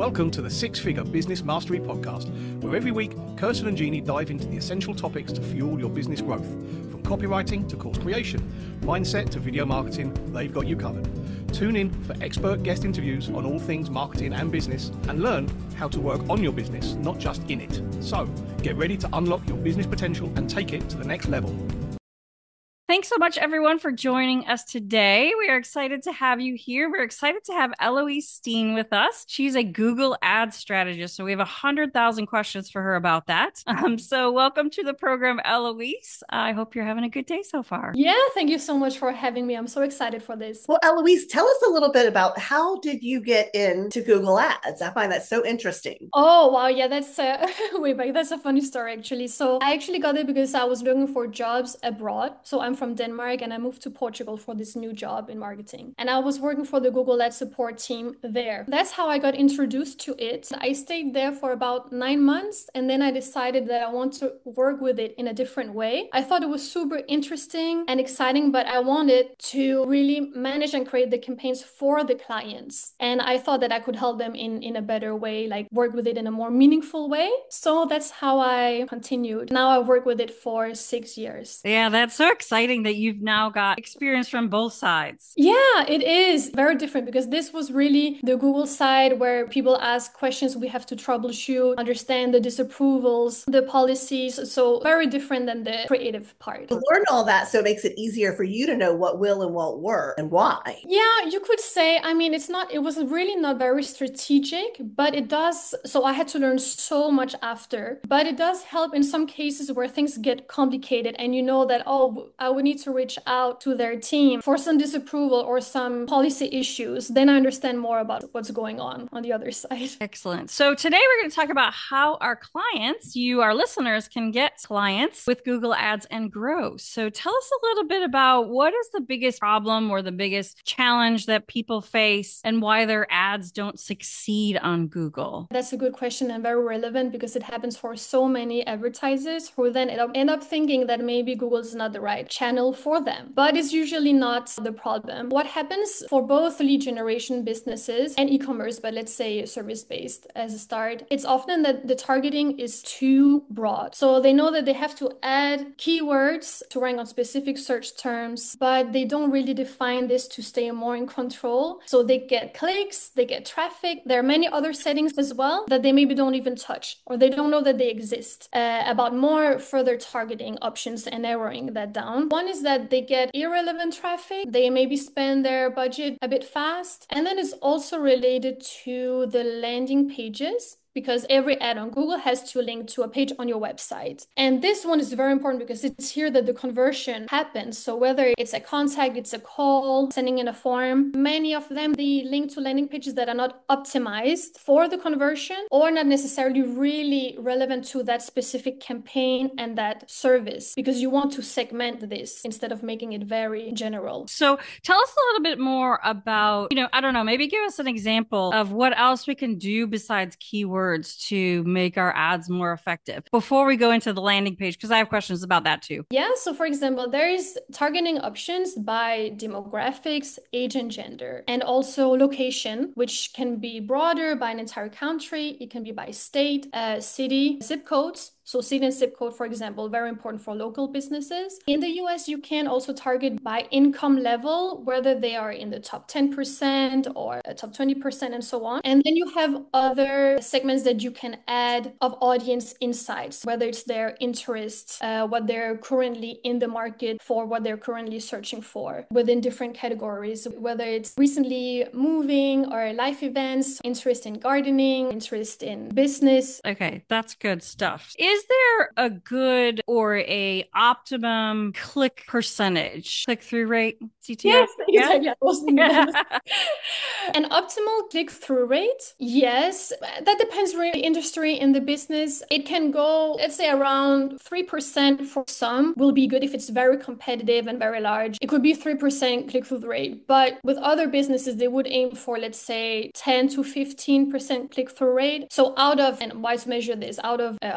Welcome to the Six Figure Business Mastery Podcast, where every week, Kirsten and Jeannie dive into the essential topics to fuel your business growth. From copywriting to course creation, mindset to video marketing, they've got you covered. Tune in for expert guest interviews on all things marketing and business, and learn how to work on your business, not just in it. So, get ready to unlock your business potential and take it to the next level. Thanks so much, everyone, for joining us today. We are excited to have you here. We're excited to have Eloise Steen with us. She's a Google Ads strategist, so we have 100,000 questions for her about that. So welcome to the program, Eloise. I hope you're having a good day so far. Yeah, thank you so much for having me. I'm so excited for this. Well, Eloise, tell us a little bit about how did you get into Google Ads? I find that so interesting. Oh, wow. Yeah, that's way back. That's a funny story, actually. So I actually got it because I was looking for jobs abroad. So I'm from Denmark and I moved to Portugal for this new job in marketing. And I was working for the Google Ads support team there. That's how I got introduced to it. I stayed there for about 9 months and then I decided that I want to work with it in a different way. I thought it was super interesting and exciting, but I wanted to really manage and create the campaigns for the clients. And I thought that I could help them in a better way, like work with it in a more meaningful way. So that's how I continued. Now I work with it for 6 years. Yeah, that's so exciting that you've now got experience from both sides. Yeah, it is very different because this was really the Google side where people ask questions, we have to troubleshoot, understand the disapprovals, the policies. So very different than the creative part. You learn all that, so it makes it easier for you to know what will and won't work and why. Yeah, you could say, I mean, it was really not very strategic, but it does. So I had to learn so much after, but it does help in some cases where things get complicated and you know that, oh, I would need to reach out to their team for some disapproval or some policy issues. Then I understand more about what's going on the other side. Excellent. So today we're going to talk about how our clients, you, our listeners, can get clients with Google Ads and grow. So tell us a little bit about what is the biggest problem or the biggest challenge that people face and why their ads don't succeed on Google. That's a good question and very relevant because it happens for so many advertisers who then end up thinking that maybe Google is not the right channel for them, but it's usually not the problem. What happens for both lead generation businesses and e-commerce, but let's say service-based as a start, it's often that the targeting is too broad. So they know that they have to add keywords to rank on specific search terms, but they don't really define this to stay more in control. So they get clicks, they get traffic. There are many other settings as well that they maybe don't even touch or they don't know that they exist. About more further targeting options and narrowing that down. One is that they get irrelevant traffic. They maybe spend their budget a bit fast. And then it's also related to the landing pages, because every ad on Google has to link to a page on your website. And this one is very important because it's here that the conversion happens. So whether it's a contact, it's a call, sending in a form, many of them, they link to landing pages that are not optimized for the conversion or not necessarily really relevant to that specific campaign and that service, because you want to segment this instead of making it very general. So tell us a little bit more about, I don't know, maybe give us an example of what else we can do besides keywords to make our ads more effective before we go into the landing page, because I have questions about that too. Yeah, so for example, there is targeting options by demographics, age and gender, and also location, which can be broader by an entire country. It can be by state, city, zip codes. So city and zip code, for example, very important for local businesses. In the US, you can also target by income level, whether they are in the top 10% or top 20% and so on. And then you have other segments that you can add of audience insights, whether it's their interests, what they're currently in the market for, what they're currently searching for within different categories, whether it's recently moving or life events, interest in gardening, interest in business. Okay, that's good stuff. Is there a good or a optimum click percentage, click-through rate, CTR? Yes, yeah? Yeah. An optimal click-through rate? Yes. That depends really industry in the business. It can go, let's say around 3% for some will be good if it's very competitive and very large. It could be 3% click-through rate, but with other businesses, they would aim for, let's say 10 to 15% click-through rate. So out of, and why to measure this, out of 100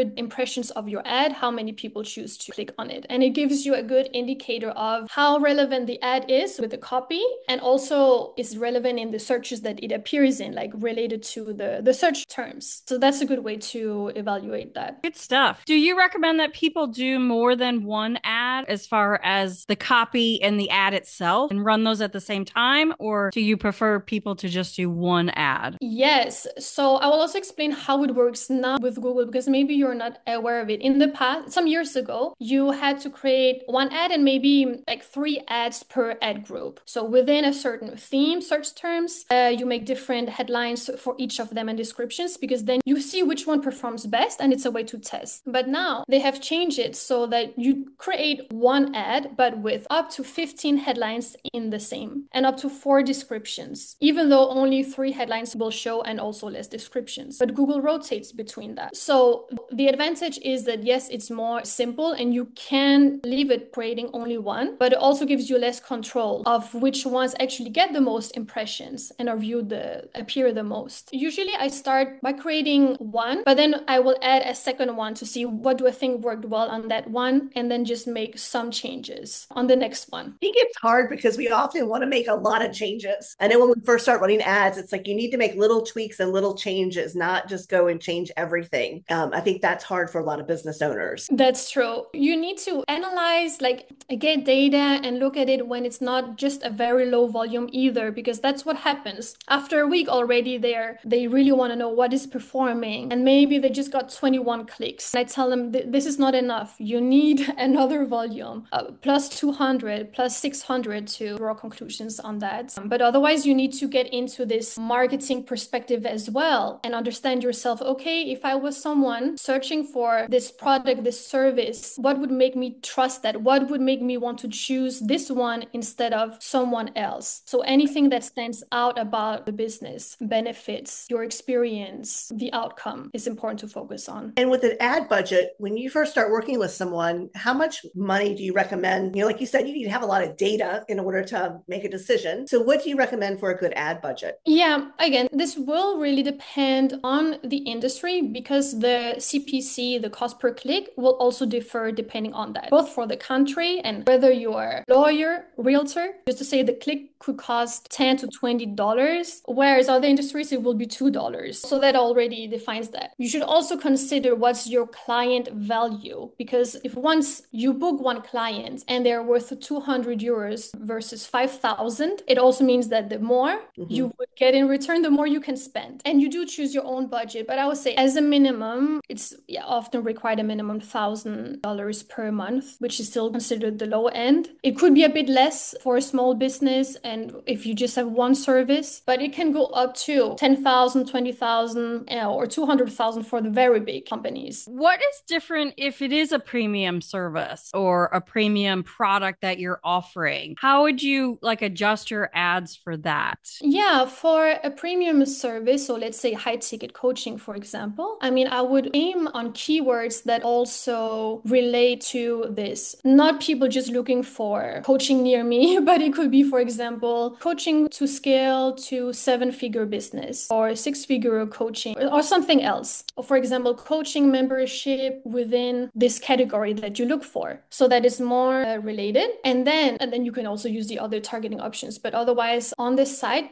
good impressions of your ad, how many people choose to click on it. And it gives you a good indicator of how relevant the ad is with the copy, and also is relevant in the searches that it appears in, like related to the search terms. So that's a good way to evaluate that. Good stuff. Do you recommend that people do more than one ad as far as the copy and the ad itself and run those at the same time? Or do you prefer people to just do one ad? Yes. So I will also explain how it works now with Google, because maybe you're not aware of it. In the past, some years ago, you had to create one ad and maybe like 3 ads per ad group. So within a certain theme, search terms, you make different headlines for each of them and descriptions, because then you see which one performs best and it's a way to test. But now they have changed it so that you create one ad, but with up to 15 headlines in the same and up to 4 descriptions, even though only 3 headlines will show and also less descriptions. But Google rotates between that. So the advantage is that yes, it's more simple and you can leave it creating only one, but it also gives you less control of which ones actually get the most impressions and are viewed appear the most. Usually I start by creating one, but then I will add a second one to see what do I think worked well on that one, and then just make some changes on the next one. I think it's hard because we often want to make a lot of changes. I know when we first start running ads, it's like you need to make little tweaks and little changes, not just go and change everything. I think that's hard for a lot of business owners. That's true. You need to analyze, like get data and look at it when it's not just a very low volume either, because that's what happens. After a week already they really want to know what is performing, and maybe they just got 21 clicks. And I tell them this is not enough. You need another volume, plus 200, plus 600 to draw conclusions on that. But otherwise you need to get into this marketing perspective as well and understand yourself. Okay, if I was someone searching for this product, this service, what would make me trust that? What would make me want to choose this one instead of someone else? So anything that stands out about the business, benefits, your experience, the outcome is important to focus on. And with an ad budget, when you first start working with someone, how much money do you recommend? Like you said, you need to have a lot of data in order to make a decision. So what do you recommend for a good ad budget? Yeah, again, this will really depend on the industry, because the CPC, the cost per click, will also differ depending on that, both for the country and whether you're a lawyer, realtor. Just to say, the click could cost $10 to $20, whereas other industries it will be $2. So that already defines that. You should also consider what's your client value, because if once you book one client and they're worth 200 euros versus 5,000, it also means that the more you would get in return, the more you can spend. And you do choose your own budget, but I would say as a minimum, it's often required a minimum $1,000 per month, which is still considered the low end. It could be a bit less for a small business and if you just have one service, but it can go up to 10,000, 20,000, or 200,000 for the very big companies. What is different if it is a premium service or a premium product that you're offering? How would you adjust your ads for that? Yeah, for a premium service, so let's say high ticket coaching, for example, I would aim on keywords that also relate to this. Not people just looking for coaching near me, but it could be, for example, coaching to scale to 7-figure business or 6-figure coaching or something else. Or for example, coaching membership within this category that you look for. So that is more related. And then you can also use the other targeting options. But otherwise on this site,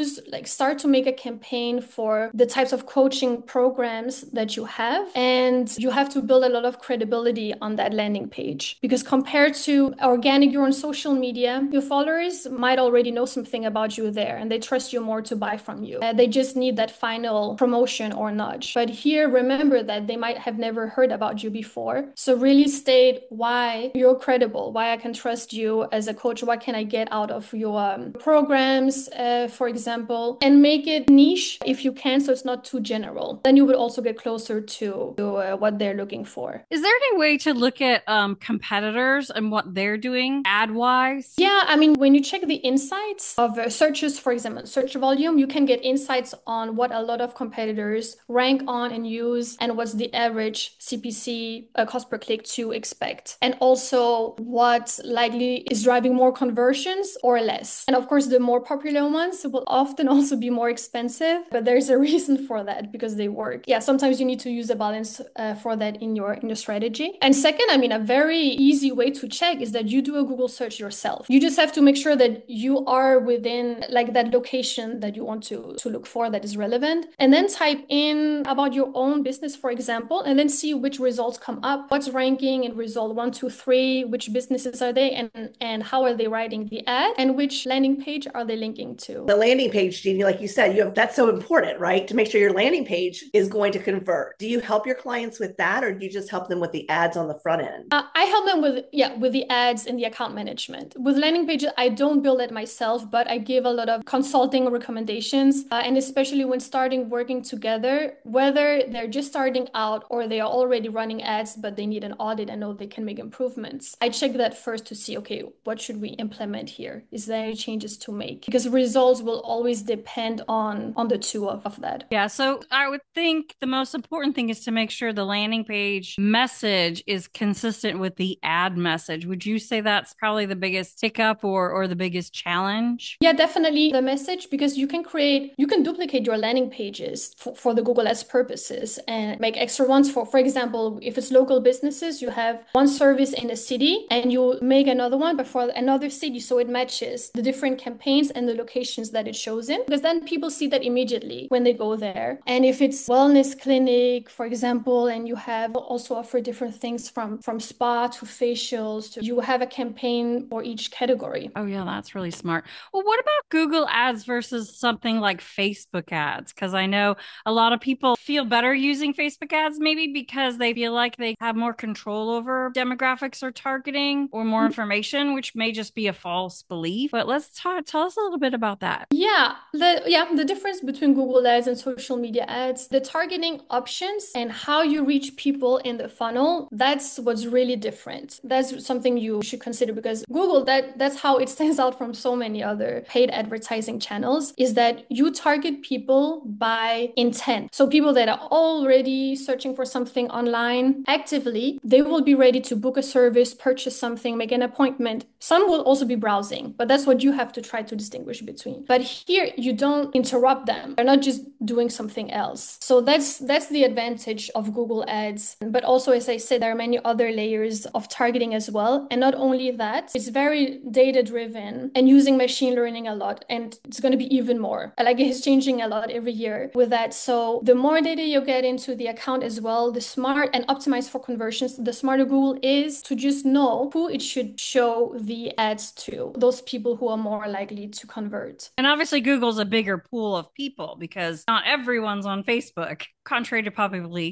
start to make a campaign for the types of coaching programs that you have. And you have to build a lot of credibility on that landing page, because compared to organic, you're on social media, your followers might already know something about you there and they trust you more to buy from you. They just need that final promotion or nudge. But here, remember that they might have never heard about you before. So really state why you're credible, why I can trust you as a coach, what can I get out of your programs, for example, and make it niche if you can, so it's not too general. Then you would also get closer to what they're looking for. Is there any way to look at competitors and what they're doing ad-wise? Yeah, when you check the insights of searches, for example, search volume. You can get insights on what a lot of competitors rank on and use, and what's the average CPC, cost per click, to expect. And also what likely is driving more conversions or less. And of course, the more popular ones will often also be more expensive, but there's a reason for that because they work. Yeah, sometimes you need to use a balance for that in your strategy. And second, I mean, a very easy way to check is that you do a Google search yourself. You just have to make sure that you are within like that location that you want to look for that is relevant, and then type in about your own business, for example, and then see which results come up, what's ranking in result 1, 2, 3, which businesses are they, and how are they writing the ad, and which landing page are they linking to. The landing page, Jeannie, like you said, that's so important, right? To make sure your landing page is going to convert. Do you help your clients with that, or do you just help them with the ads on the front end? I help them with the ads and the account management. With landing pages, I don't build it myself, but I give a lot of consulting recommendations, and especially when starting working together, whether they're just starting out or they are already running ads, but they need an audit and know they can make improvements. I check that first to see, okay, what should we implement here? Is there any changes to make? Because results will always depend on the two of that. Yeah, so I would think the most important thing is to make sure the landing page message is consistent with the ad message. Would you say that's probably the biggest hiccup or the biggest challenge? Yeah, definitely the message, because you can duplicate your landing pages for the Google Ads purposes and make extra ones for example, if it's local businesses, you have one service in a city and you make another one, but for another city, so it matches the different campaigns and the locations that it shows in, because then people see that immediately when they go there. And if it's wellness clinic, for example, and you have also offer different things from spa to facials, you have a campaign for each category. Oh yeah, that's really smart. Well, what about Google Ads versus something like Facebook ads? Because I know a lot of people feel better using Facebook ads, maybe because they feel like they have more control over demographics or targeting or more information, which may just be a false belief. But let's tell us a little bit about that. Yeah, the difference between Google Ads and social media ads, the targeting options and how you reach people in the funnel, that's what's really different. That's something you should consider, because Google, that's how it stands out from so many other paid advertising channels, is that you target people by intent. So people that are already searching for something online actively, they will be ready to book a service, purchase something, make an appointment. Some will also be browsing, but that's what you have to try to distinguish between. But here you don't interrupt them. They're not just doing something else. So that's the advantage of Google Ads. But also, as I said, there are many other layers of targeting as well. And not only that, it's very data driven and using machine learning a lot. And it's going to be even more. Like, it's changing a lot every year with that. So the more data you get into the account as well, the smart and optimized for conversions, the smarter Google is to just know who it should show the ads to, those people who are more likely to convert. And obviously Google's a bigger pool of people because not everyone's on Facebook, contrary to popular belief.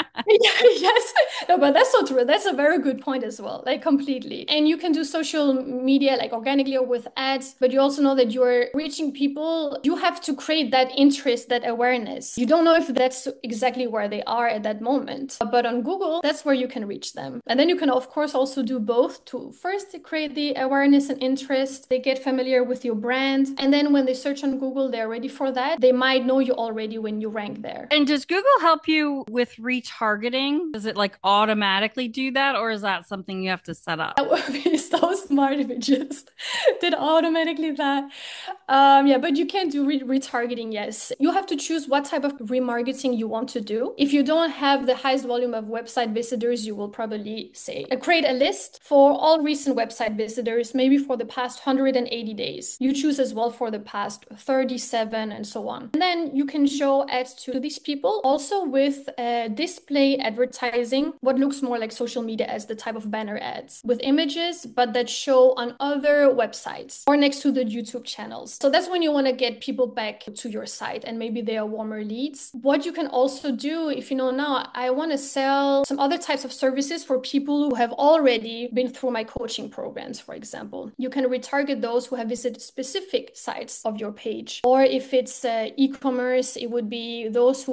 Yes, no, but that's so true. That's a very good point as well, like completely. And you can do social media like organically or with ads, but you also know that you're reaching people. You have to create that interest, that awareness. You don't know if that's exactly where they are at that moment, but on Google, that's where you can reach them. And then you can, of course, also do both to first create the awareness and interest. They get familiar with your brand. And then when they search on Google, they're ready for that. They might know you already when you rank there. And does Google help you with retargeting? Does it like automatically do that, or is that something you have to set up? That would be so smart if it just did automatically that. Yeah, but you can do retargeting, yes. You have to choose what type of remarketing you want to do. If you don't have the highest volume of website visitors, you will probably say, create a list for all recent website visitors, maybe for the past 180 days. You choose as well for the past 37 and so on. And then you can show ads to these people, also with display advertising, what looks more like social media as the type of banner ads with images, but that show on other websites or next to the YouTube channels. So that's when you want to get people back to your site and maybe they are warmer leads. What you can also do, if you know, now I want to sell some other types of services for people who have already been through my coaching programs, for example, you can retarget those who have visited specific sites of your page. Or if it's e-commerce, it would be those who went to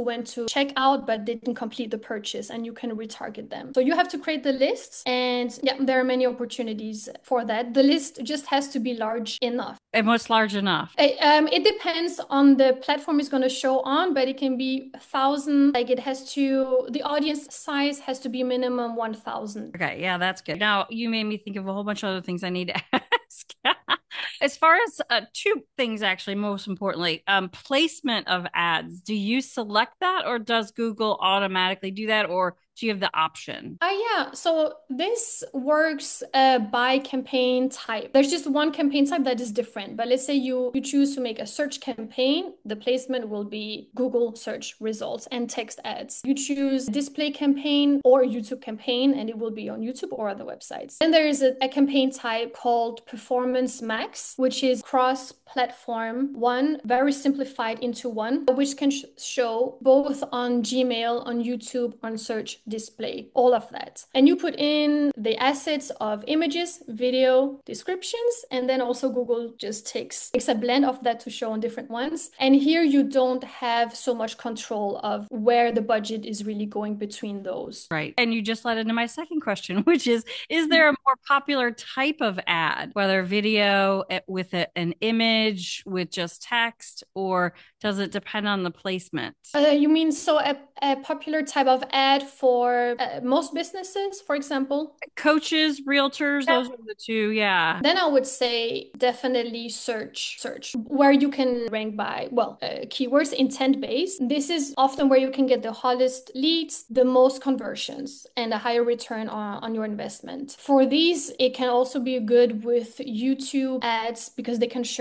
check out but didn't complete the purchase, and you can retarget them. So you have to create the lists, and yeah, there are many opportunities for that. The list just has to be large enough. And what's large enough? It depends on the platform it's going to show on, but it can be 1,000. Like the audience size has to be minimum 1,000. Okay, yeah, that's good. Now you made me think of a whole bunch of other things I need to ask. As far as two things, actually, most importantly, placement of ads. Do you select that, or does Google automatically do that, or do you have the option? Yeah. So this works by campaign type. There's just one campaign type that is different. But let's say you choose to make a search campaign. The placement will be Google search results and text ads. You choose display campaign or YouTube campaign, and it will be on YouTube or other websites. Then there is a campaign type called Performance Max, which is cross-platform one, very simplified into one, which can show both on Gmail, on YouTube, on search, display, all of that. And you put in the assets of images, video, descriptions, and then also Google just takes a blend of that to show on different ones. And here you don't have so much control of where the budget is really going between those. Right. And you just led into my second question, which is there a more popular type of ad, whether video with an image, with just text, or does it depend on the placement? You mean so a popular type of ad for most businesses, for example? Coaches, realtors, those are the two, yeah. Then I would say definitely search, where you can rank by, keywords, intent-based. This is often where you can get the hottest leads, the most conversions, and a higher return on your investment. For these, it can also be good with YouTube ads because they can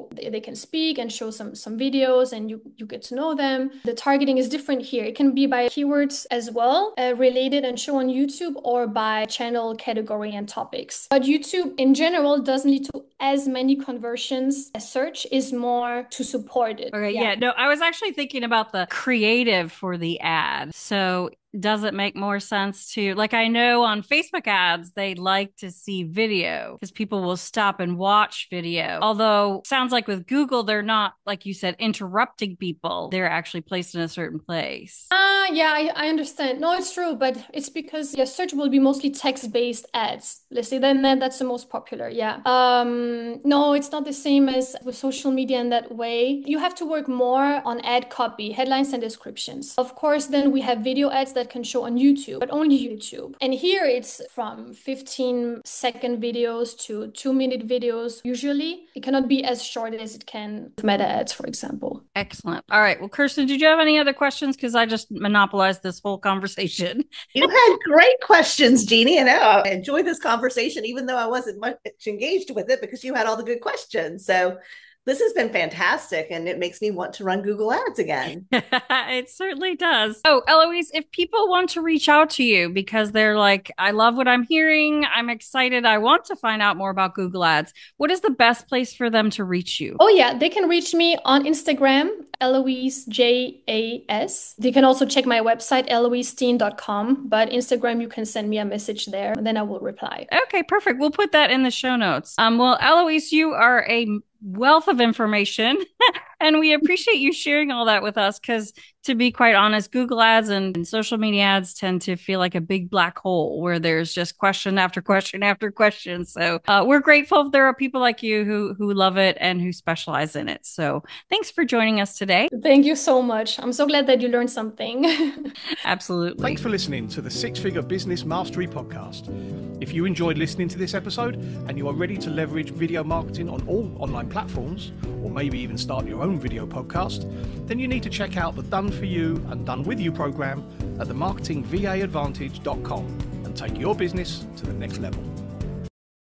speak and show some videos, and you get to know them. The targeting is different here. It can be by keywords as well, related and show on YouTube, or by channel category and topics. But YouTube in general doesn't lead to as many conversions as search, is more to support it. Okay, yeah. No, I was actually thinking about the creative for the ad. So does it make more sense to, like, I know on Facebook ads, they like to see video because people will stop and watch video. Although sounds like with Google, they're not, like you said, interrupting people. They're actually placed in a certain place. I understand. No, it's true, but it's because search will be mostly text-based ads. Let's say then that's the most popular. Yeah. No, it's not the same as with social media in that way. You have to work more on ad copy, headlines and descriptions. Of course, then we have video ads that can show on YouTube, but only YouTube. And here it's from 15-second videos to 2-minute videos. Usually it cannot be as short as it can with meta ads, for example. Excellent. All right. Well, Kirsten, did you have any other questions? Because I just monopolized this whole conversation. You had great questions, Jeannie. And I enjoyed this conversation, even though I wasn't much engaged with it because you had all the good questions. So this has been fantastic, and it makes me want to run Google Ads again. It certainly does. Oh, Eloise, if people want to reach out to you because they're like, I love what I'm hearing, I'm excited, I want to find out more about Google Ads, what is the best place for them to reach you? Oh, yeah, they can reach me on Instagram, Eloise JAS. They can also check my website, eloisesteen.com, but Instagram, you can send me a message there, and then I will reply. Okay, perfect. We'll put that in the show notes. Well, Eloise, you are a wealth of information and we appreciate you sharing all that with us because, to be quite honest, Google ads and social media ads tend to feel like a big black hole where there's just question after question after question. So we're grateful there are people like you who love it and who specialize in it. So thanks for joining us today. Thank you so much. I'm so glad that you learned something. Absolutely. Thanks for listening to the Six Figure Business Mastery Podcast. If you enjoyed listening to this episode and you are ready to leverage video marketing on all online platforms, or maybe even start your own video podcast, then you need to check out the Done For You and Done With You program at themarketingvaadvantage.com and take your business to the next level.